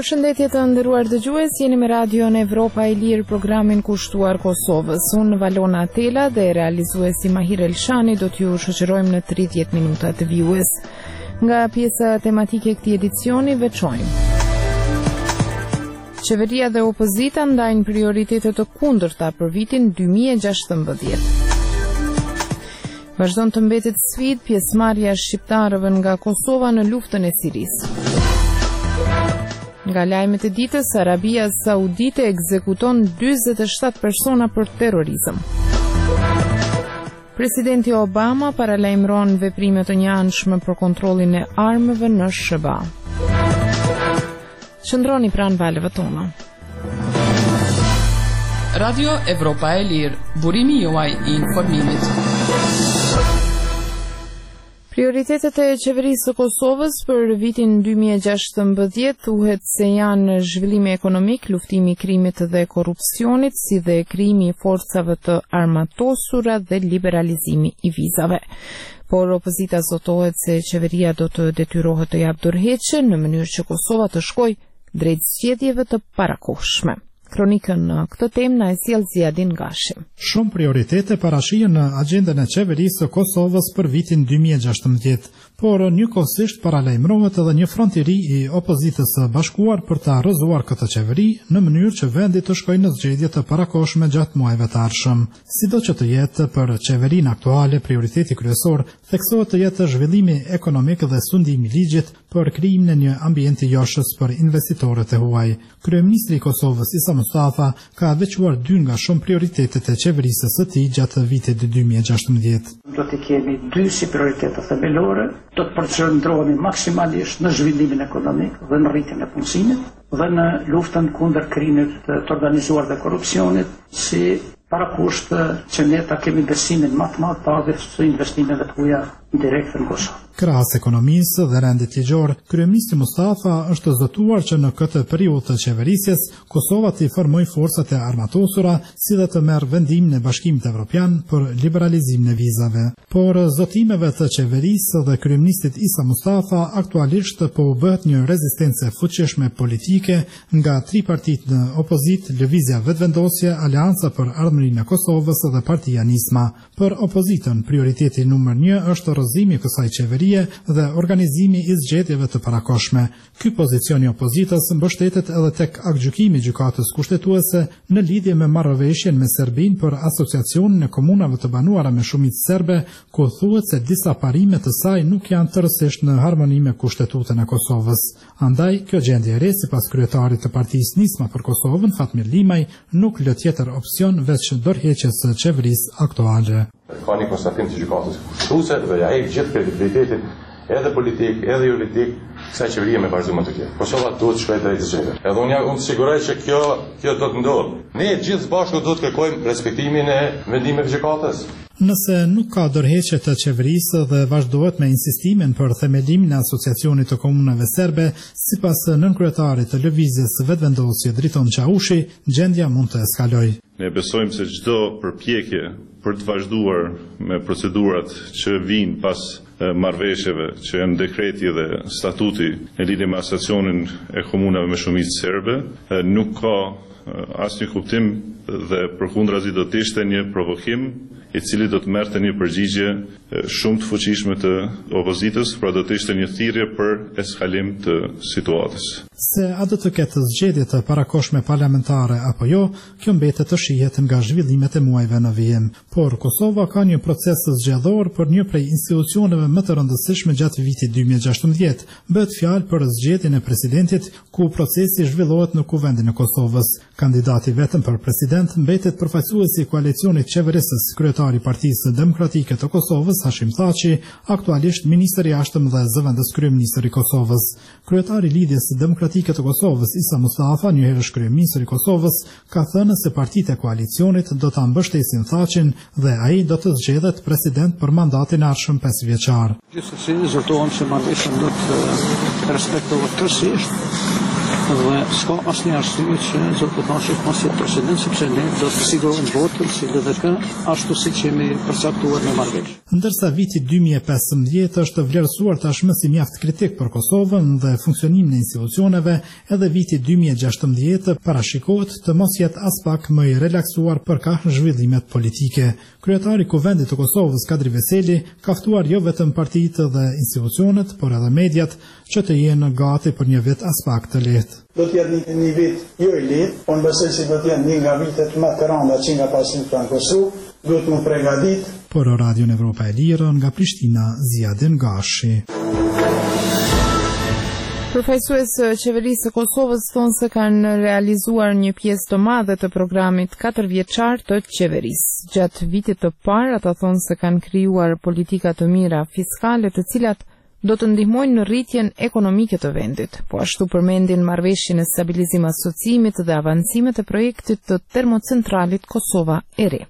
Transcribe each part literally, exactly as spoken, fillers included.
Përshëndetje të nderuar dëgjues, jeni me Radion Evropa e Lirë, programin kushtuar Kosovës. Unë Valona Atela dhe realizuesi Mahir Elshani do t'ju shoqërojmë në tridhjetë minuta të vijues. Nga pjesa tematike e këtij edicioni veçojmë: Qeveria dhe opozita ndajnë prioritete të kundërta për vitin dy mijë e gjashtëmbëdhjetë. Vazhdon të mbetet sfidë pjesëmarrja e shqiptarëve nga Kosova në luftën e Sirisë. Nga lajmet e ditës, Arabia Saudite ekzekuton dyzet e shtatë persona për terrorizëm. Presidenti Obama paralajmëron veprime të njëanshme për kontrollin e armëve në S B A. Qëndroni pranë valëve tona. Radio Evropa e Lirë, burimi juaj i informimit. Prioritetet e qeverisë së Kosovës për vitin dy mijë e gjashtëmbëdhjetë thuhet se janë zhvillimi ekonomik, luftimi i krimit dhe korrupsionit, si dhe krijimi i forcave të armatosura dhe liberalizimi i vizave. Por opozita zotohet se qeveria do të detyrohet të japë dorëheqje në mënyrë që Kosova të shkojë drejt zgjedhjeve të parakohshme. Kronikën në këtë temë na e sjell Ziadin Gashi. Shumë prioritete parashihen në agjendën e qeverisë së Kosovës për vitin dy mijë e gjashtëmbëdhjetë, por njëkohësisht paralajmërohet edhe një front i ri i opozitës së bashkuar për ta rrëzuar këtë qeveri në mënyrë që vendi të shkojë në zgjedhje të parakohshme gjatë muajve të ardhshëm. Sido që të jetë, për qeverinë aktuale prioriteti kryesor theksohet të jetë zhvillimi ekonomik dhe sundimi i ligjit për krijimin e një ambienti joshës për investitorët e huaj. Kryeministri i Kosovës Isa Mustafa ka veçuar dy nga shumë prioritetet e qeverisë së tij gjatë vitit dy mijë e gjashtëmbëdhjetë. Do të kemi dy si prioritete themelore, do të përqendrohemi maksimalisht në zhvillimin ekonomik dhe në rritjen e punësimit dhe në luftën kundër krimit të organizuar dhe korrupsionit, si parakusht që ne ta kemi besimin më të madh të së investimeve të huaja direkte në Kosovë. Krahas ekonomisë dhe rendit ligjor, kryeministri Mustafa është zotuar që në këtë periudhë të qeverisjes Kosova të formojë forcat e armatosura, si dhe të merr vendimin e Bashkimit Evropian për liberalizimin e vizave. Por zotimeve të qeverisë dhe kryeministit Isa Mustafa aktualisht po u bëhet një rezistencë e fuqishme politike nga tri partitë në opozit, Lëvizja Vetvendosje, Aleanca për Ardhmërinë e Kosovës dhe Partia Nisma. Për opozitën, prioriteti numër një është rrëzimi i kësaj qeverie dhe organizimi i zgjedhjeve të parakohshme. Ky pozicion i opozitës mbështetet edhe tek aktgjykimi i gjykatës kushtetuese në lidhje me marrëveshjen me Serbinë për asociacionin e komunave të banuara me shumicë serbe, ku thuhet se disa parime të saj nuk janë tërësisht në harmoni me Kushtetutën e Kosovës. Andaj, kjo gjendje e re sipas kryetarit të Partisë Nisma për Kosovën, Fatmir Limaj, nuk lë tjetër opsion veç dorëheqjes së qeverisë aktuale. Ka një konstatim të gjykatës kushtetuese dhe ja e gjithë kredibilitetin edhe politik, edhe juridik, kësaj qeverie me vazhdim të tjerë. Kosova duhet të shkojë drejt zgjedhjeve. Edhe unë unë siguroj që kjo kjo do të ndodhë. Ne gjithë bashkë do të kërkojmë respektimin e vendimeve të gjykatës. Nëse nuk ka dorëheqje të qeverisë dhe vazhdohet me insistimin për themelimin e asociacionit të komunave serbe, sipas nënkryetarit të Lëvizjes Vetvendosje Driton Çaushi, gjendja mund të eskalojë. Ne besojmë se çdo përpjekje për të vazhduar me procedurat që vijnë pas marrëveshjeve që janë dekreti dhe statuti në lidhje me asociacionin e komunave me shumicë serbe, nuk ka asnjë kuptim dhe përkundrazi do të ishte një provokim i cili do të merrte një përgjigje shumë të fuqishme të opozitës, pra do të ishte një thirrje për eskalim të situatës. Se a do të ketë zgjedhje të parakohshme parlamentare apo jo, kjo mbetet të shihet nga zhvillimet e muajve në vijim. Por Kosova ka një proces zgjedhor për një prej institucioneve më të rëndësishme gjatë vitit dy mijë e gjashtëmbëdhjetë. Bëhet fjalë për zgjedhjen e presidentit, ku procesi zhvillohet në Kuvendin e Kosovës. Kandidati vetëm për president mbetet përfaqësuesi i koalicionit qeverisës, kryetari i Partisë Demokratike të Kosovës Hashim Thaçi, aktualisht ministri i jashtëm dhe zëvendës kryeministri i Kosovës. Kryetari i Lidhjes Demokratike të Kosovës Isa Mustafa, një herësh kryeministri i Kosovës, ka thënë se partitë e koalicionit do ta mbështesin Thaçin dhe ai do të zgjedhet president për mandatin e ardhshëm pesëvjeçar. Gjithsesi, zotohem se marrëveshja do të respektohet tërësisht Dhe s'ka asnjë arsye që zoti Tashit mos jetë president, sepse ne do të sigurojmë votën si D D K ashtu siç jemi përcaktuar në marrëveshje. Ndërsa viti dy mijë e pesëmbëdhjetë është vlerësuar tashmë si mjaft kritik për Kosovën dhe funksionimin e institucioneve, edhe viti dy mijë e gjashtëmbëdhjetë parashikohet të mos jetë as pak më i relaksuar për ka zhvillimet politike. Kryetari i Kuvendit të Kosovës, Kadri Veseli, ka ftuar jo vetëm partitë dhe institucionet, por edhe mediat që të jenë gati për një vit as pak të lehtë. Do të jetë një, një vit jo i lehtë, por besoj se do të jetë një nga vitet më të rënda që nga pasin për në Kosovë, duhet më përgatit. Por Radio Evropa e Lirë nga Prishtina, Ziadin Gashi. Përfaqësues qeverisë së Kosovës thonë se kanë realizuar një pjesë të madhe të programit katërvjeçar të qeverisë. Gjatë vitit të parë, ata thonë se kanë krijuar politika të mira fiskale, të cilat do të ndihmojnë në rritjen ekonomike të vendit. Po ashtu përmendin marrëveshjen e stabilizim asociimit dhe avancimet e projektit të termocentralit Kosova e Re.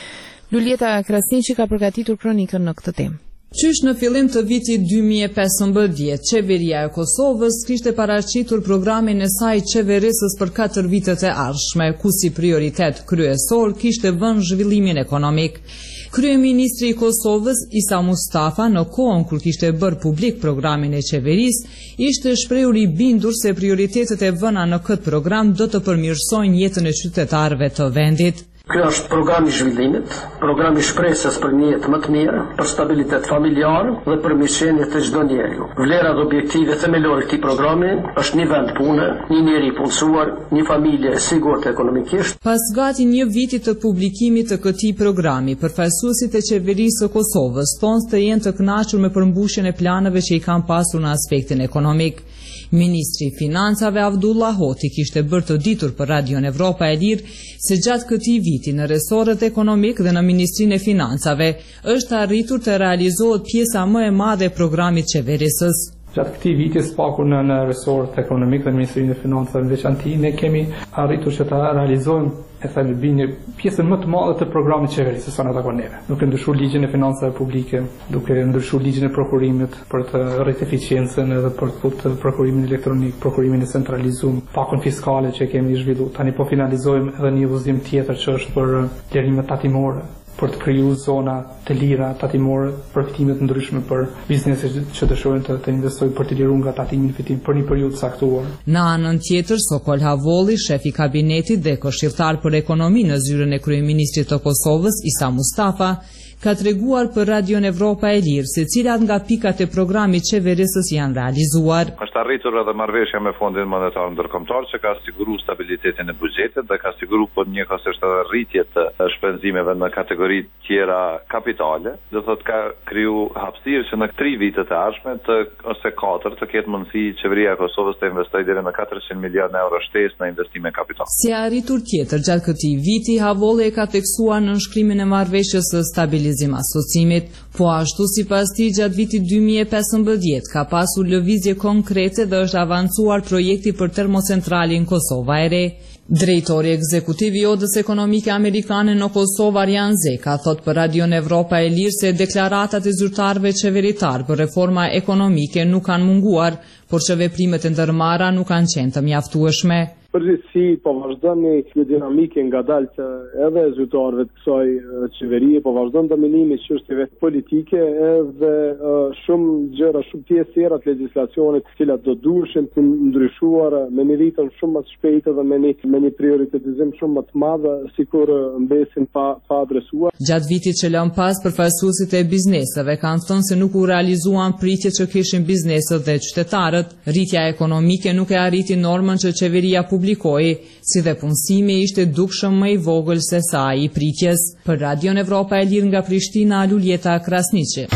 Luljeta Krasniqi ka përgatitur kronikën në këtë temë. Qysh në fillim të vitit dy mijë e pesëmbëdhjetë, qeveria e Kosovës kishte paraqitur programin e saj qeverisës për katër vitet e ardhshme, ku si prioritet kryesor kishte vënë zhvillimin ekonomik. Kryeministri i Kosovës, Isa Mustafa, në kohën kur kishte bërë publik programin e qeverisë, ishte shprehur i bindur se prioritetet e vëna në këtë program do të përmirësojnë jetën e qytetarëve të vendit. Ky është programi i zhvillimit, programi i shpresës për një jetë më të mirë, për stabilitet familjar dhe për mirëqenie të çdo njeriu. Vlerat dhe objektivet themelore të këtij programi është një vend pune, një njeri i punësuar, një familje e sigurt ekonomikisht. Pas gati një viti të publikimit të këtij programi, përfaqësuesit e qeverisë së Kosovës thonë të jenë të kënaqur me përmbushjen e planeve që i kanë pasur në aspektin ekonomik. Ministri i Financave Avdullah Hoti kishte bërë të ditur për Radio Evropa e Lirë se gjatë këtij viti në resorët ekonomik dhe në Ministrinë e Financave është arritur të realizohet pjesa më e madhe e programit qeverisës. Gjatë këtij viti spaku në, në resorët ekonomik dhe Ministrinë e Financave në veçantë ne kemi arritur që të realizojmë e themi bini pjesën më të madhe të programit qeverisë sa në takon neve. Duke ndryshuar ligjin e financave publike, duke ndryshuar ligjin e prokurimit për të rritë eficiencën edhe për të futur prokurimin elektronik, prokurimin e centralizuar, pakun fiskale që kemi zhvilluar. Tani po finalizojmë edhe një udhëzim tjetër që është për lirimet tatimore, për të krijuar zona të lira tatimore, përfitime të ndryshme për bizneset që dëshirojnë të, të investojnë për të liruar nga tatimi në fitim për një periudhë caktuar. Në anën tjetër, Sokol Havolli, shef i kabinetit dhe këshilltar për ekonomi në zyrën e kryeministrit të Kosovës, Isa Mustafa, ka treguar për Radio Evropa e Lirë se cilat nga pikat e programit qeverisës janë realizuar. Është arritur edhe marrëveshja me Fondin Monetar Ndërkombëtar që ka siguruar stabilitetin e buxhetit dhe ka siguruar po njëkohësisht edhe rritje të shpenzimeve në kategori tjera kapitale. Do thotë ka kriju hapësirë që në tri vitet e ardhshme të ose katër të ketë mundësi qeveria e Kosovës të investojë deri në katërqind miliardë euro shtesë në investime kapitale. Si arritur tjetër gjatë këtij viti, Havolli e ka teksuar në nënshkrimin e marrëveshjes së stabilizimit asociimit, po ashtu sipas tij gjatë vitit dy mijë e pesëmbëdhjetë ka pasur lëvizje konkrete dhe është avancuar projekti për termocentralin Kosova e Re. Drejtori ekzekutiv i Odës Ekonomike Amerikane në Kosovë, Arjan Zeka, thot për Radio Evropa e Lirë se deklaratat e zyrtarëve qeveritar për reforma ekonomike nuk kanë munguar, por që veprimet e ndërmarra nuk kanë qenë të mjaftueshme. Përgjithësi po vazhdon një dinamike ngadalë që edhe zyrtarëve të kësaj qeverie po vazhdon dominimi çështjeve politike edhe uh, shumë gjëra, shumë pjesë tjera të legjislacionit të cilat do duheshin të ndryshuar me një ritëm shumë më të shpejtë dhe me një, me një prioritizim shumë më të madh, sikur mbesin pa, pa adresuar. Gjatë vitit që lëm pas, përfaqësuesit e bizneseve kanë thënë se nuk u realizuan pritjet që kishin bizneset dhe qytetarët. Rritja ekonomike nuk e arriti normën që qeveria publikoi, si dhe punësimi ishte dukshëm më i vogël se sa i pritjes. Për Radio Evropa e Lirë nga Prishtina, Luljeta Krasniqi.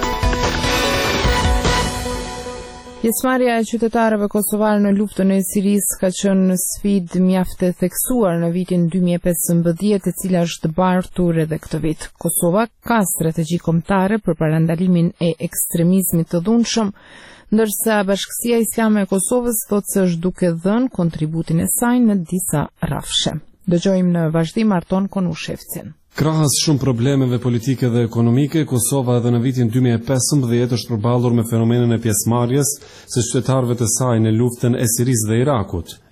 Pjesëmarrja e qytetarëve kosovar në luftën e Sirisë ka qenë sfidë mjaft e theksuar në vitin dy mijë e pesëmbëdhjetë, e cila është bartur edhe këtë vit. Kosova ka strategji kombëtare për parandalimin e ekstremizmit të dhunshëm, ndërsa Bashkësia Islame e Kosovës thotë se është duke dhënë kontributin e saj në disa rrafshe. Dëgjojmë në vazhdim Arton Konushevcin. Krahas shumë problemeve politike dhe ekonomike, Kosova edhe në vitin dy mijë e pesëmbëdhjetë është përballur me fenomenin e pjesëmarrjes së qytetarëve të saj në luftën e Sirisë dhe Irakut.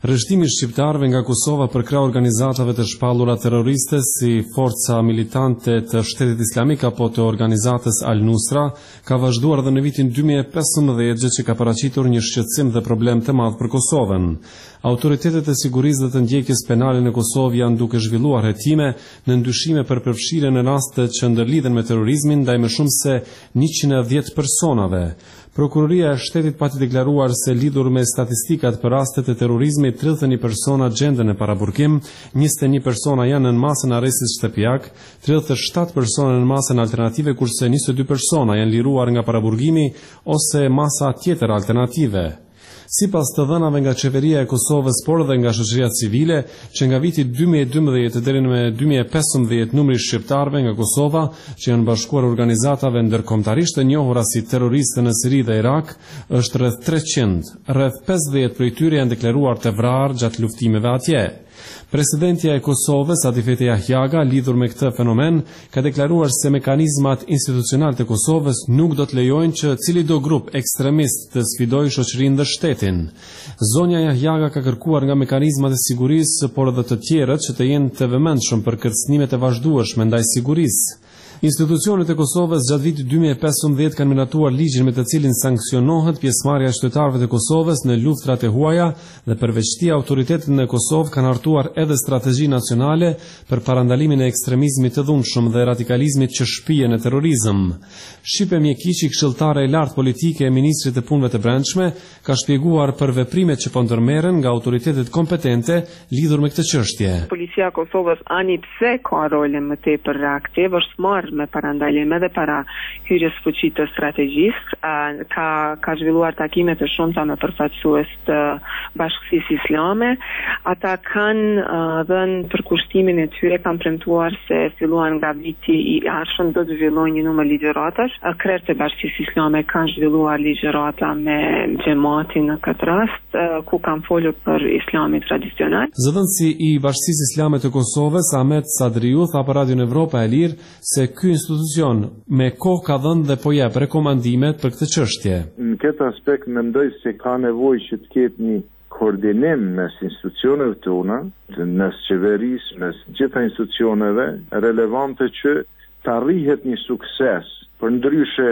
Rreshtimi i shqiptarëve nga Kosova për krah organizatave të shpallura terroriste si Forca Militante të Shtetit Islamik apo të organizatës Al-Nusra ka vazhduar edhe në vitin dy mijë e pesëmbëdhjetë, gjë që ka paraqitur një shqetësim dhe problem të madh për Kosovën. Autoritetet e sigurisë dhe të ndjekjes penale në Kosovë janë duke zhvilluar hetime në ndyshime për përfshirjen në raste që ndërlidhen me terrorizmin ndaj më shumë se njëqind e dhjetë personave. Prokuroria e shtetit pati deklaruar se lidhur me statistikat për rastet e terrorizmit, tridhjetë e një persona gjenden në paraburkim, njëzet e një persona janë në masën arrestit shtëpiak, tridhjetë e shtatë persona në masën alternative, kurse njëzet e dy persona janë liruar nga paraburgimi ose masa tjetër alternative. Sipas të dhënave nga qeveria e Kosovës, por dhe nga shoqëria civile, që nga viti dy mijë e dymbëdhjetë deri në dy mijë e pesëmbëdhjetë numri i shqiptarëve nga Kosova që janë bashkuar organizatave ndërkombëtarisht të njohura si terroristë në Siri dhe Irak është rreth treqind. Rreth pesëdhjetë prej tyre janë deklaruar të vrarë gjatë luftimeve atje. Presidentja e Kosovës, Atifete Jahjaga, lidhur me këtë fenomen, ka deklaruar se mekanizmat institucional të Kosovës nuk do të lejojnë që cili do grup ekstremist të sfidojë shoqërinë dhe shtetin. Zonja Jahjaga ka kërkuar nga mekanizmat e sigurisë, por edhe të tjerët që të jenë të vëmendshëm për kërcënimet e vazhdueshme ndaj sigurisë. Institucionet e Kosovës gjatë vitit dy mijë e pesëmbëdhjetë kanë miratuar ligjin me të cilin sankcionohet pjesëmarrja e qytetarëve të Kosovës në luftrat e huaja dhe përveç këtij autoritetet në Kosovë kanë hartuar edhe strategji nacionale për parandalimin e ekstremizmit të dhunshëm dhe radikalizmit që shpihen në terrorizëm. Shqipe Mjekiçi, këshilltare e lartë politike e ministrit të punëve të brendshme, ka shpjeguar për veprimet që po ndërmerren nga autoritetet kompetente lidhur me këtë çështje. Policia e Kosovës ani pse ka role më tepër reaktiv, është marrë me parandalim edhe para hyrjes fuqit të strategjisë, ka, ka zhvilluar takime të shumta me përfaqësues të Bashkësisë Islame. Ata kanë uh, dhënë përkushtimin e tyre, kanë premtuar se filluar nga viti i ardhshëm do të zhvillojnë një numër ligjëratash. Krerët e Bashkësisë Islame kanë zhvilluar ligjërata me xhamatin në këtë rast, uh, ku kanë folur për islamin tradicional. Zëdhënësi i Bashkësisë Islame të Kosovës, Ahmet Sadriu, tha për Radio Evropa e Lirë se ky institucion me kohë ka dhënë dhe po jep rekomandimet për këtë çështje. Në këtë aspekt mendoj se ka nevojë që të ketë një koordinim mes institucioneve tona, mes qeverisë, mes gjitha institucioneve relevante që të arrihet një sukses. Përndryshe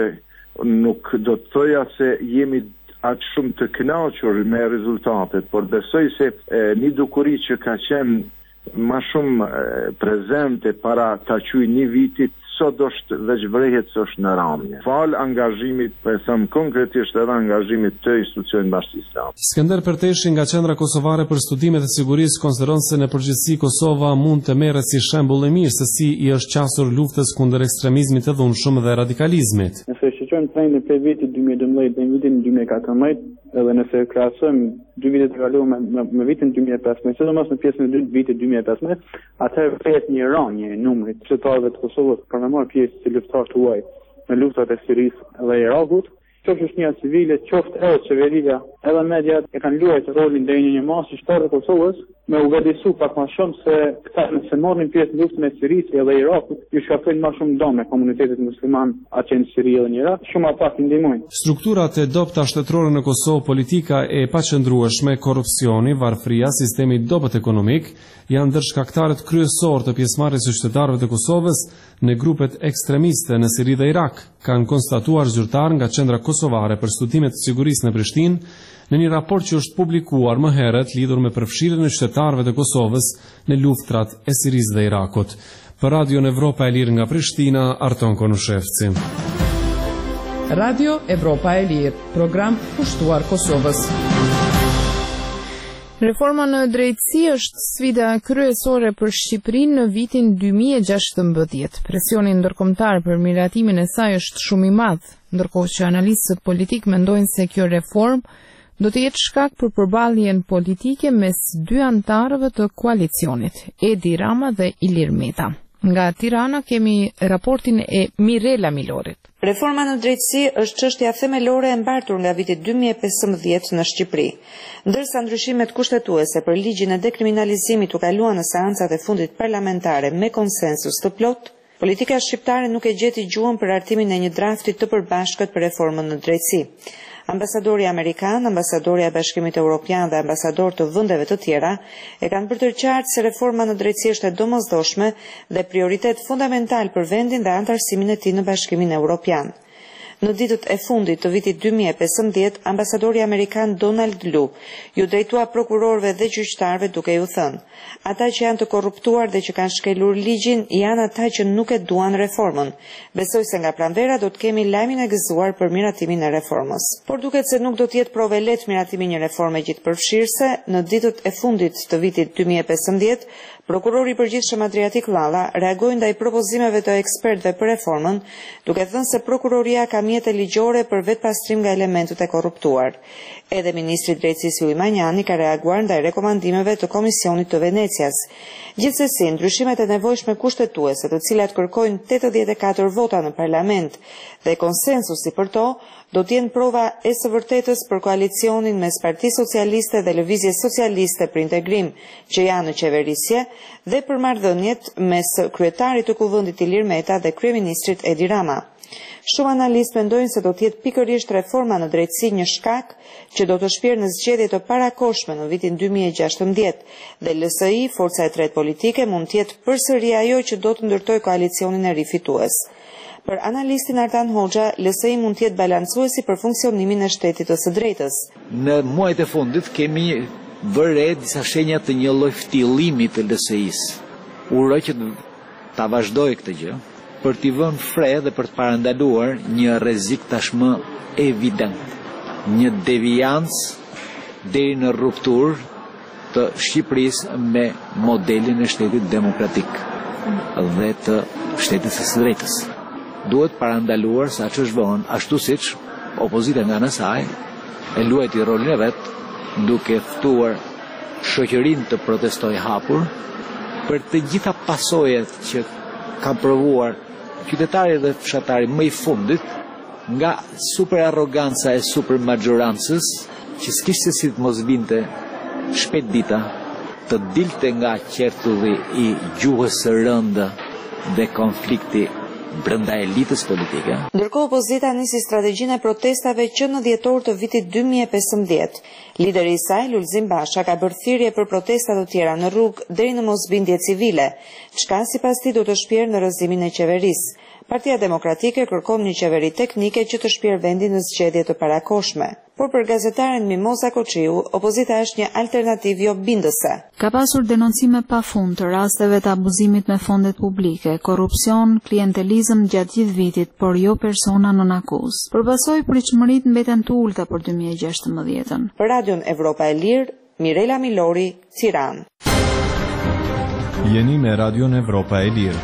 nuk do të thoja se jemi aq shumë të kënaqur me rezultatet, por besoj se e, një dukuri që ka qenë ma shumë e, prezente para ta quaj një vitit, sot është veç vrehet së është në ramje. Fal angazhimit, për thëmë konkretisht edhe angazhimit të institucionit Bashkisë Islame. Skënder Perteshi nga Qendra Kosovare për Studimet e Sigurisë konsideron se në përgjithësi Kosova mund të merret si shembull i mirë se si i është qasur luftës kundër ekstremizmit të dhunshëm dhe radikalizmit. Nëse shoqërojmë trendin prej vitit dy mijë e dymbëdhjetë deri në vitin dy mijë e katërmbëdhjetë, edhe nëse krahasojmë dy vitet e kaluara me, me, me vitin dy mijë e pesëmbëdhjetë, sidomos në pjesën e dytë të vitit dy mijë e pesëmbëdhjetë, atëherë pritet një rënje e numrit të qytetarëve të Kosovës për të marrë pjesë si luftarë të huaj në luftat e Sirisë dhe Irakut. Qoftë shoqëria civile, qoftë edhe qeveria, edhe mediat e kanë luajtur rolin deri në një masë qytetarë të Kosovës me u vërdisu pak më shumë se këta nëse marrin pjesë në luftën e Sirisë dhe Irakut, ju shkaktojnë më shumë dëm me komunitetet musliman atje në Siri dhe në Irak, shumë pak i ndihmojnë. Strukturat e dobta shtetërore në Kosovë, politika e paqëndrueshme, korrupsioni, varfëria, sistemi i dobët ekonomik janë ndër shkaktarët kryesorë të pjesëmarrjes së qytetarëve të Kosovës në grupet ekstremiste në Siri dhe Irak, kanë konstatuar zyrtar nga Qendra Kosovare për Studimet të Sigurisë në Prishtinë në një raport që është publikuar më herët lidhur me përfshirjen e qytetarëve të Kosovës në luftrat e Sirisë dhe Irakut. Për Radio Evropa e Lirë nga Prishtina, Arton Konushevci. Radio Evropa e Lirë, program kushtuar Kosovës. Reforma në drejtësi është sfida kryesore për Shqipërinë në vitin dy mijë e gjashtëmbëdhjetë. Presioni ndërkombëtar për miratimin e saj është shumë i madh, ndërkohë që analistët politik mendojnë se kjo reformë do të jetë shkak për përballjen politike mes dy antarëve të koalicionit, Edi Rama dhe Ilir Meta. Nga Tirana kemi raportin e Mirela Milorit. Reforma në drejtësi është çështja themelore e mbartur nga viti dy mijë e pesëmbëdhjetë në Shqipëri. Ndërsa ndryshimet kushtetuese për ligjin e dekriminalizimit u kaluan në seancat e fundit parlamentare me konsensus të plotë, politika shqiptare nuk e gjeti gjuhën për hartimin e një drafti të përbashkët për reformën në drejtësi. Ambasadori amerikan, ambasadori e Bashkimit Evropian dhe ambasador të vendeve të tjera e kanë bërë të qartë se reforma në drejtësi është e domosdoshme dhe prioritet fundamental për vendin dhe antarësimin e tij në Bashkimin Evropian. Në ditët e fundit të vitit dy mijë e pesëmbëdhjetë, ambasadori amerikan Donald Lu ju drejtua prokurorëve dhe gjyqtarëve duke ju thënë: ata që janë të korruptuar dhe që kanë shkelur ligjin janë ata që nuk e duan reformën. Besoj se nga pranvera do të kemi lajmin e gëzuar për miratimin e reformës. Por duket se nuk do të jetë provë lehtë miratimi një reforme gjithëpërfshirëse. Në ditët e fundit të vitit dy mijë e pesëmbëdhjetë, prokurori i përgjithshëm Adriatik Llalla reagoi ndaj propozimeve të ekspertëve për reformën, duke thënë se prokuroria ka mjete ligjore për vetpastrim nga elementët e korruptuar. Edhe ministri i drejtësisë Yli Manjani ka reaguar ndaj rekomandimeve të Komisionit të Venecias. Gjithsesi, ndryshimet e nevojshme kushtetuese, të cilat kërkojnë tetëdhjetë e katër vota në parlament dhe konsensusi për to, do të jenë prova e së vërtetës për koalicionin mes Partisë Socialiste dhe Lëvizjes Socialiste për Integrim, që janë në qeverisje, dhe për marrëdhëniet mes kryetarit të Kuvendit Ilir Meta dhe kryeministrit Edi Rama. Shumë analistë mendojnë se do të jetë pikërisht reforma në drejtësi një shkak që do të shpirë në zgjedhje të parakoshme në vitin dy mijë e gjashtëmbëdhjetë dhe L S I, forca e tretë politike, mund të jetë përsëri ajo që do të ndërtojë koalicionin e rifitues. Për analistin Artan Hoxha, L S I mund të jetë balancuesi për funksionimin e shtetit të së drejtës. Në muajt e fundit kemi vëre disa shenja të një lloj ftillimi të L S I-s. Uroj që ta vazhdoj këtë gjë, për t'i vënë fre dhe për të parandaluar një rrezik tashmë evident, një deviancë deri në rupturë të Shqipërisë me modelin e shtetit demokratik dhe të shtetit së drejtës. Duhet parandaluar sa që është vonë, ashtu siç opozita nga ana saj e luajti rolin e vet, duke ftuar shoqërinë të protestojë hapur për të gjitha pasojat që kanë provuar qytetari dhe fshatari më i fundit nga super arroganca e super maggiorancës, që s'kishte si të mos vinte shpejt dita, të dilte nga qertulli i gjuhës së rëndë dhe konflikti brenda elitës politike. Ndërkohë opozita nisi strategjinë e protestave që në dhjetor të vitit dy mijë e pesëmbëdhjetë. Lideri i saj, Lulzim Basha, ka bërë thirrje për protesta të tjera në rrugë deri në mosbindje civile, çka sipas tij do të shpjerë në rrëzimin e qeverisë. Partia Demokratike kërkon një qeveri teknike që të shpjerë vendin në zgjedhje të parakoshme. Por për gazetaren Mimosa Koçiu, opozita është një alternativë jo bindëse. Ka pasur denoncime pafund të rasteve të abuzimit me fondet publike, korrupsion, klientelizëm gjatë gjithë vitit, por jo persona nën akuzë. Përbasoi pritshmëritë mbeten të ulta për dy mijë e gjashtëmbëdhjetën. Për Radion Evropa e Lirë, Mirela Milori, Tiranë. Jeni me Radion Evropa e Lirë.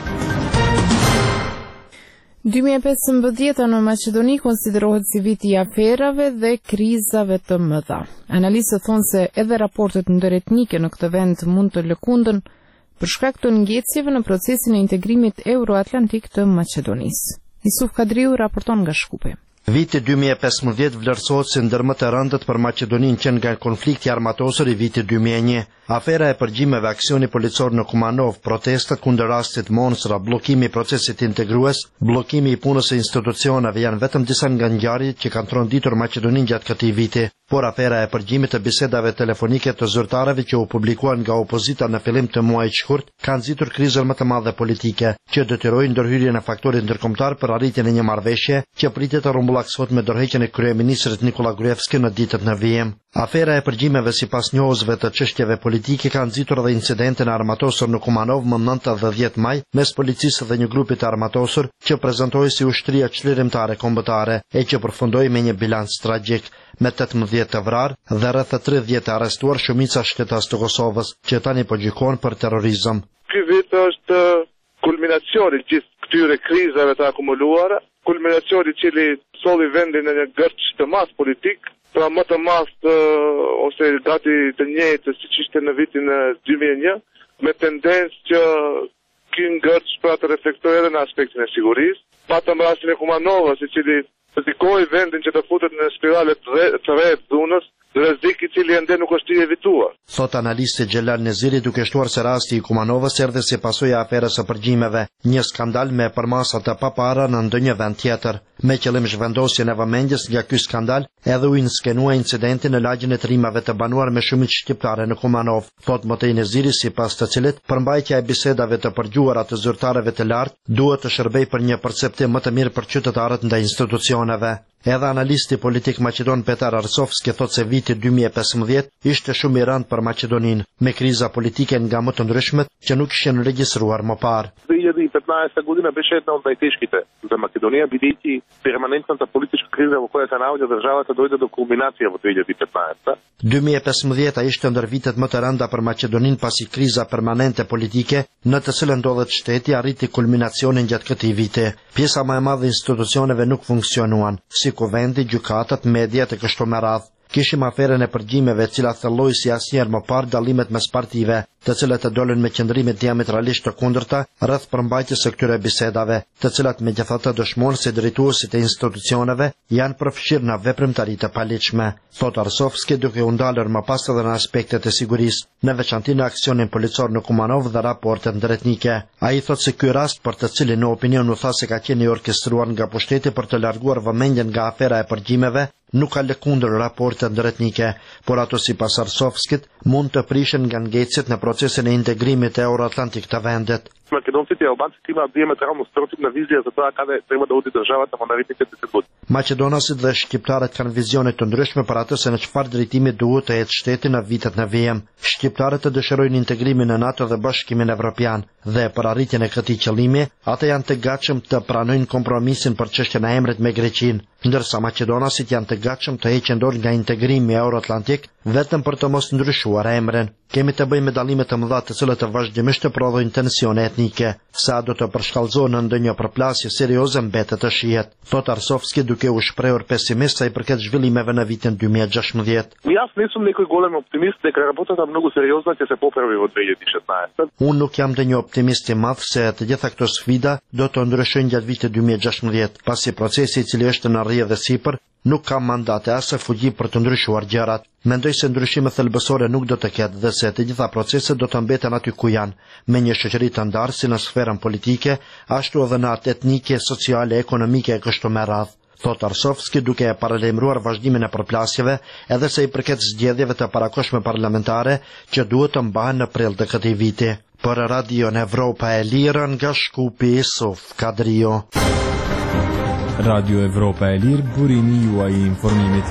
dy mijë e pesëmbëdhjeta në Maqedoni konsiderohet si viti i aferave dhe krizave të mëdha. Analistët thonë se edhe raportet ndëretnike në këtë vend mund të lëkundën për shkak të ngjecjeve në procesin e integrimit euroatlantik të Maqedonisë. Isuf Kadriu raporton nga Shkupi. Viti dy mijë e pesëmbëdhjetë vlerësohet si ndër më të rëndët për Maqedoninë që nga konflikti armatosur i vitit dy mijë e një. Afera e përgjimeve aksioni policor në Kumanov, protestat kundër rastit Monstra, bllokimi i procesit integrues, bllokimi i punës së institucioneve janë vetëm disa nga ngjarjet që kanë tronditur Maqedoninë gjatë këtij viti. Por afera e përgjimit të bisedave telefonike të zyrtarëve që u publikuan nga opozita në fillim të muajit shkurt kanë nxitur krizën më të madhe politike, që detyroi ndërhyrjen e faktorit ndërkombëtar për arritjen e një marrëveshje që pritet të rrumbullaksohet me dorëheqjen e kryeministrit Nikola Gruevski në ditët në vijim. Afera e përgjimeve sipas njohësve të çështjeve politike ka nxitur edhe incidentin armatosur në Kumanov më nëntë dhe dhjetë maj mes policisë dhe një grupi të armatosur që prezantohej si ushtria çlirimtare kombëtare e që përfundoi me një bilanc tragjik me tetëmbëdhjetë të vrarë dhe rreth tridhjetë të arrestuar, shumica shtetas të Kosovës, që tani po gjykohen për terrorizëm. Ky vit është kulminacioni gjithë këtyre krizave të akumuluara, kulminacioni i cili solli vendin në një gërç të madh politik, pra më të madh ose gati të njëjtë siç ishte në vitin dy mijë e një, me tendencë që ky gërç pra të reflektojë edhe në aspektin e sigurisë. Patëm rastin e Kumanovës, i cili rrezikoi vendin që të futet në spirale të re të re të dhunës, rrezik i cili ende nuk është i evituar. Thot analisti Xhelal Neziri, duke shtuar se rasti i Kumanovës erdhi si pasojë e aferës së përgjimeve, një skandal me përmasa të papara në ndonjë vend tjetër. Me qëllim zhvendosjen e vëmendjes nga ky skandal, edhe u inskenua incidenti në lagjen e trimave të banuar me shumicë shqiptare në Kumanov. Thot Motej Neziri, sipas të cilit përmbajtja e bisedave të përgjuara të zyrtarëve të lartë duhet të shërbejë për një perceptim më të mirë për qytetarët ndaj institucioneve. Edhe analisti politik Maqedon Petar Arsovski thot se viti dy mijë e pesëmbëdhjetë ishte shumë i rëndë për Maqedoninë, me kriza politike nga më të ndryshmet që nuk ishin regjistruar më parë. две тысячи петнадесета година беше една от най-тежките за Македония, бидейки перманентната политическа криза, во која наоѓа државата, дојде до кулминација во две тисячи и петнаесета. dy mijë e pesëmbëdhjetë ishte ndër vitet më të rënda për Maqedoninë pasi kriza permanente politike në të cilën ndodhet shteti arriti kulminacionin gjatë këtij viti. Pjesa më e madhe e institucioneve nuk funksionuan, si kuvendi, gjykatat, mediat e kështu me radhë. Kishim aferën e përgjimeve, cila thelloi si asnjëherë më parë dallimet mes partive, të cilat e dolën me qëndrime diametralisht të kundërta rreth përmbajtjes së këtyre bisedave, të cilat megjithatë dëshmojnë se drejtuesit e institucioneve janë përfshirë në veprimtari të paligjshme. Thot Arsovski, duke u ndalur më pas edhe në aspektet e sigurisë, në veçanti në aksionin policor në Kumanov dhe raportet ndërtetnike. Ai thot se ky rast, për të cilin në opinion u tha se ka qenë i orkestruar nga pushteti për të larguar vëmendjen nga afera e përgjimeve, nuk ka lëkundër raportet ndërtetnike, por ato sipas Arsovskit mund të prishen nga ngecjet në procesin e integrimit euroatlantik të vendit. Македонците и албанците имаат диаметрално спротивна визија за тоа каде треба да оди државата во наредните десет години. Maqedonasit dhe shqiptarët kanë vizione të ndryshme për atë se në çfarë drejtimi duhet të ecë shteti në vitet në vijim. Shqiptarët të dëshirojnë integrimin në NATO dhe Bashkimin Evropian dhe për arritjen e këtij qëllimi, ata janë të gatshëm të pranojnë kompromisin për çështjen e emrit me Greqinë, ndërsa maqedonasit janë të gatshëm të heqin dorë nga integrimi euroatlantik vetëm për të mos ndryshuar emrin. Kemi të bëjmë me dallime të mëdha të cilat të vazhdimisht të prodhojnë tensione etnike, sa do të përshkallëzohen në ndonjë përplasje serioze mbetet të shihet. Thot Arsovski, duke u shprehur pesimist sa i përket zhvillimeve në vitin dy mijë e gjashtëmbëdhjetë. Јас не сум некој голем оптимист дека работата многу сериозна ќе се поправи во две тисячи и шеснаесета. Unë nuk jam ndonjë optimist i madh se të gjitha këto sfida do të ndryshojnë gjatë vitit dy mijë e gjashtëmbëdhjetë, pasi procesi i cili është në rrjedhë dhe sipër nuk ka mandate as e fugji për të ndryshuar gjërat. Mendoj se ndryshime thelbësore nuk do të ketë dhe se të gjitha proceset do të mbeten aty ku janë, me një shoqëri të ndarë si në sferën politike, ashtu edhe në atë etnike, sociale, ekonomike e kështu me radhë. Thot Arsovski, duke e paralajmëruar vazhdimin e përplasjeve, edhe se i përket zgjedhjeve të parakohshme parlamentare që duhet të mbahen në prill të këtij viti. Për Radio Evropa e Lirë nga Shkupi, Isuf Kadrio. Radio Evropa e Lirë, burimi juaj i informimit.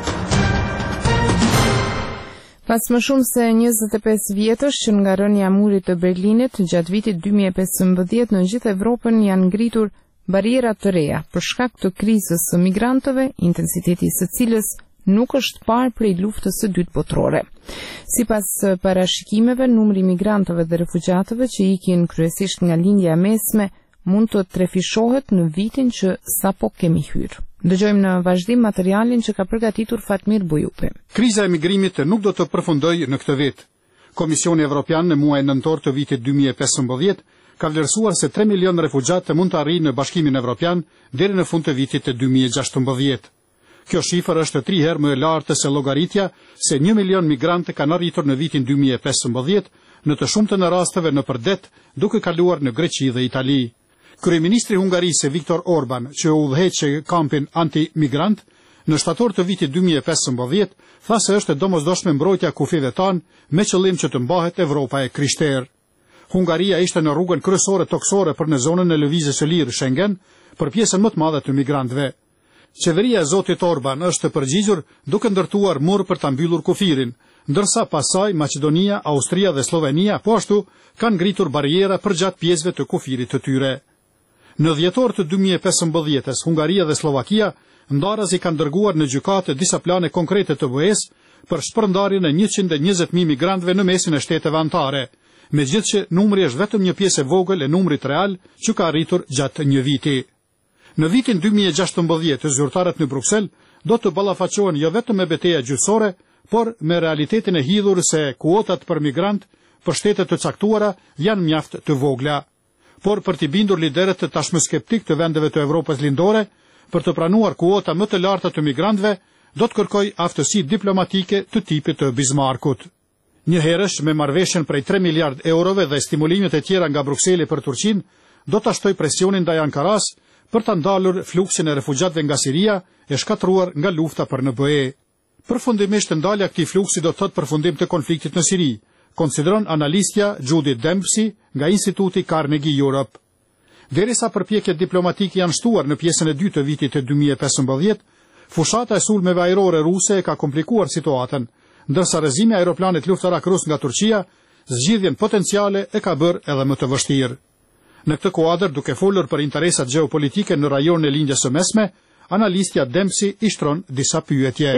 Pas më shumë se njëzet e pesë vjetësh që nga rënja e murit të Berlinit, gjatë vitit dy mijë e pesëmbëdhjetë në gjithë Evropën janë ngritur bariera të reja për shkak të krizës së migrantëve, intensiteti së cilës nuk është parë prej luftës së dytë botërore. Sipas parashikimeve, numri i migrantëve dhe refugjatëve që ikin kryesisht nga lindja e mesme mund të trefishohet në vitin që sapo kemi hyrë. Dëgjojmë në vazhdim materialin që ka përgatitur Fatmir Bujupi. Kriza e migrimit nuk do të përfundojë në këtë vit. Komisioni Evropian në muajin nëntor të vitit dy mijë e pesëmbëdhjetë ka vlerësuar se tre milion refugjatë mund të arrijnë në Bashkimin Evropian deri në fund të vitit të dy mijë e gjashtëmbëdhjetë. Kjo shifër është tri herë më e lartë se llogaritja se një milion migrantë kanë arritur në vitin dy mijë e pesëmbëdhjetë, në të shumtën e rasteve në përdet, duke kaluar në Greqi dhe Itali. Kryeministri i Hungarisë Viktor Orban, që udhëheqë kampin anti-migrant, në shtator të vitit dy mijë e pesëmbëdhjetë, tha se është e domosdoshme mbrojtja kufive tanë me qëllim që të mbahet Evropa e krishterë. Hungaria ishte në rrugën kryesore toksore për në zonën e lëvizjes së lirë Schengen për pjesën më të madhe të migrantëve. Qeveria e zotit Orban është përgjigjur duke ndërtuar mur për ta mbyllur kufirin, ndërsa pasaj Maqedonia, Austria dhe Slovenia po ashtu kanë ngritur bariera përgjatë pjesëve të kufirit të tyre. Në dhjetor të dy mijë e pesëmbëdhjetës, Hungaria dhe Slovakia ndarazi kanë dërguar në gjykate disa plane konkrete të B E-s për shpërndarjen e njëqind e njëzet mijë migrantëve në mesin e shteteve anëtare, megjithëse numri është vetëm një pjesë e vogël e numrit real që ka arritur gjatë një viti. Në vitin dy mijë e gjashtëmbëdhjetë, zyrtarët në Bruksel do të ballafaqohen jo vetëm me betejë gjyqësore, por me realitetin e hidhur se kuotat për migrant për shtetet të caktuara janë mjaft të vogla. Por për t'i bindur liderët të tashmë skeptik të vendeve të Evropës lindore, për të pranuar kuota më të larta të migrantëve, do të kërkoj aftësi diplomatike të tipit të Bismarckut. Një herësh me marrëveshjen prej tre miliard eurove dhe stimulimet e tjera nga Brukseli për Turqinë, do të ashtoj presionin ndaj Ankaras për të ndalur fluksin e refugjatëve nga Siria e shkatruar nga lufta për N B E. Përfundimisht ndalja e këtij fluksi do të thotë përfundim të konfliktit në Siri, konsideron analistja Judith Dempsey nga Instituti Carnegie Europe. Derisa përpjekjet diplomatike janë shtuar në pjesën e dytë të vitit të dy mijë e pesëmbëdhjetë, fushata e sulmeve ajrore ruse ka komplikuar situatën, ndërsa rrezimi i aeroplanit luftarak rus nga Turqia zgjidhjen potenciale e ka bërë edhe më të vështirë. Në këtë kuadër, duke folur për interesat gjeopolitike në rajonin e lindjes së mesme, analistja Dempsey i shtron disa pyetje.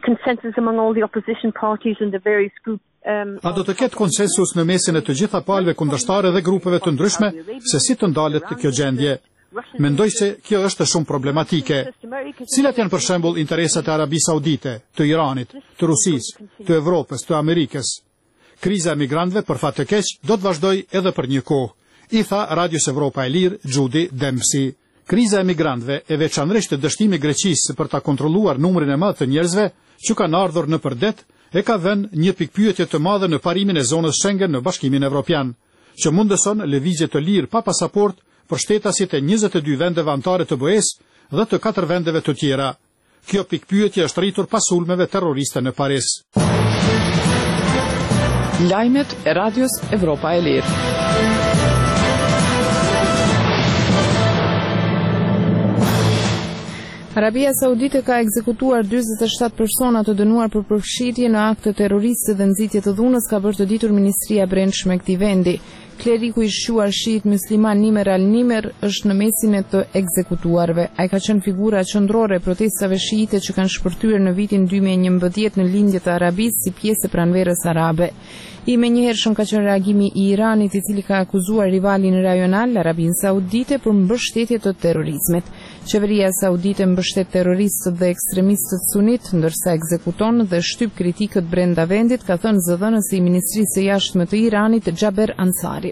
A do të ketë konsensus në mesin e të gjitha palëve kundërshtare dhe grupeve të ndryshme se si të ndalet kjo gjendje? Mendoj se kjo është shumë problematike. Cilat janë për shembull interesat e Arabisë Saudite, të Iranit, të Rusisë, të Evropës, të Amerikës? Kriza e migrantëve për fat të keq do të vazhdojë edhe për një kohë, i tha Radios Evropa e Lirë Judy Dempsey. Kriza e migrantëve e veçanërisht dështimi i Greqisë për ta kontrolluar numrin e madh të njerëzve që kanë ardhur në përdet e ka vënë një pikpyetje të madhe në parimin e zonës Schengen në Bashkimin Evropian, që mundëson lëvizje të lirë pa pasaport për shtetasit e njëzet e dy vendeve anëtare të B E-s dhe të katër vendeve të tjera. Kjo pikpyetje është rritur pas sulmeve terroriste në Paris. Lajmet e Radios Evropa e Lirë. Arabia Saudite ka ekzekutuar dyzet e shtatë persona të dënuar për përfshirje në akte terroriste dhe nxitje të dhunës, ka bërë të ditur Ministria e Brendshme e këtij vendi. Kleriku i shquar shiit musliman Nimer al-Nimer është në mesin e të ekzekutuarve. Ai ka qenë figura qendrore e protestave shiite që kanë shpërthyer në vitin dy mijë e njëmbëdhjetë në lindje të Arabisë si pjesë e pranverës arabe. I menjëhershëm ka qenë reagimi i Iranit, i cili ka akuzuar rivalin rajonal, Arabinë Saudite, për mbështetje të terrorizmit. Qeveria Saudite mbështet terroristët dhe ekstremistët sunit, ndërsa ekzekuton dhe shtyp kritikët brenda vendit, ka thënë zëdhënësi i Ministrisë së Jashtme të Iranit, Jaber Ansari.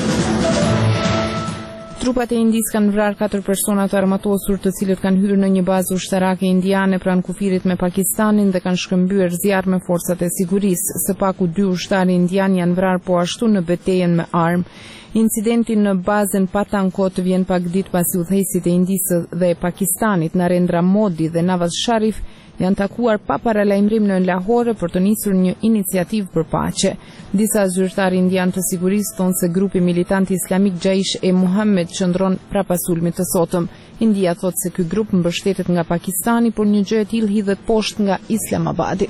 Trupat e Indis kanë vrarë katër persona të armatosur, të cilët kanë hyrë në një bazë ushtarake indiane pranë kufirit me Pakistanin dhe kanë shkëmbyer zjarr me forcat e sigurisë. Së paku dy ushtarë indian janë vrarë po ashtu në betejën me armë. Incidenti në bazën Patankot vjen pak ditë pasi udhëheqësit e Indisë dhe e Pakistanit, Narendra Modi dhe Nawaz Sharif, janë takuar pa paralajmërim në Lahore për të nisur një iniciativë për paqe. Disa zyrtarë indian të sigurisë thonë se grupi militant islamik Jaish e Muhammed qëndron prapa sulmit të sotëm. India thotë se ky grup mbështetet nga Pakistani, por një gjë e tillë hidhet poshtë nga Islamabadi.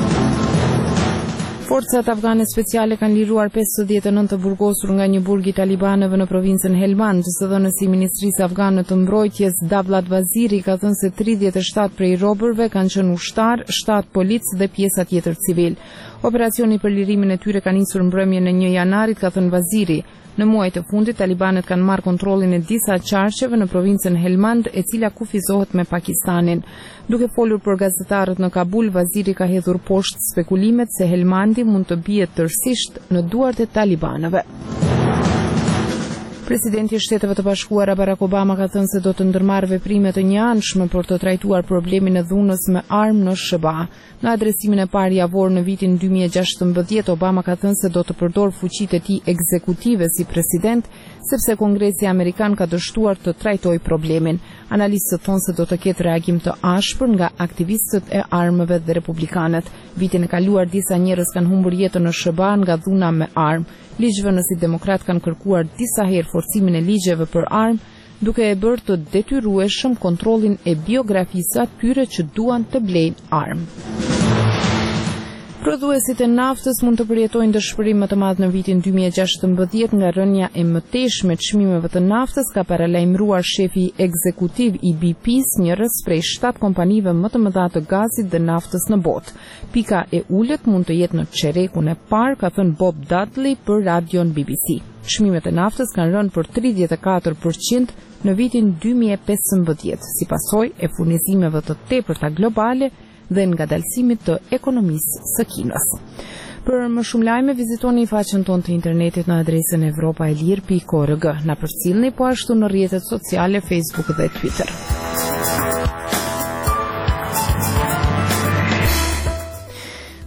Forcat afgane speciale kanë liruar pesëdhjetë e nëntë të burgosur nga një burg i talibanëve në provincën Helmand. Zëdhënësi i Ministrisë Afgane të Mbrojtjes Davlat Vaziri ka thënë se tridhjetë e shtatë prej robërve kanë qenë ushtar, shtatë policë dhe pjesa tjetër civil. Operacioni për lirimin e tyre ka nisur mbrëmjen e një janarit, ka thënë Vaziri. Në muajt e fundit, talibanët kanë marrë kontrollin e disa qarqeve në provincën Helmand, e cila kufizohet me Pakistanin. Duke folur për gazetarët në Kabul, Vaziri ka hedhur poshtë spekulimet se Helmandi mund të bie tërësisht në duart e talibanëve. Presidenti i Shteteve të Bashkuara Barack Obama ka thënë se do të ndërmarrë veprime të njëanshme për të trajtuar problemin e dhunës me armë në S B A. Në adresimin e parë javor në vitin dy mijë e gjashtëmbëdhjetë, Obama ka thënë se do të përdor fuqitë e tij ekzekutive si president, sepse Kongresi Amerikan ka dështuar të trajtojë problemin. Analistët thonë se do të ketë reagim të ashpër nga aktivistët e armëve dhe republikanët. Vitin e kaluar disa njerëz kanë humbur jetën në S B A nga dhuna me armë. Ligjvënësit demokrat kanë kërkuar disa herë forcimin e ligjeve për armë, duke e bërë të detyrueshëm kontrollin e biografisë atyre që duan të blejnë armë. Prodhuesit e naftës mund të përjetojnë dëshpërim më të madh në vitin dy mijë e gjashtëmbëdhjetë nga rënja e mëtejshme të çmimeve të naftës, ka paralajmëruar shefi ekzekutiv i B P-s, njërës prej shtatë kompanive më të mëdha të gazit dhe naftës në botë. Pika e ulët mund të jetë në çerekun e parë, ka thënë Bob Dudley për radion B B C. Çmimet e naftës kanë rënë për tridhjetë e katër përqind në vitin dy mijë e pesëmbëdhjetë, si pasojë e furnizimeve të tepërta globale dhe nga dalësimit të ekonomisë së Kinës. Për më shumë lajme, vizitoni faqen tonë të internetit në adresën evropaelir pikë org. Na përcjellni po ashtu në rrjetet sociale Facebook dhe Twitter.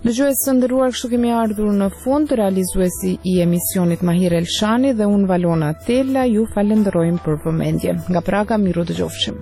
Dëgjues të nderuar, kështu kemi ardhur në fund. Realizuesi i emisionit Mahir Elshani dhe unë Valona Tella ju falenderojmë për vëmendje. Nga Praga, miru dëgjofshim.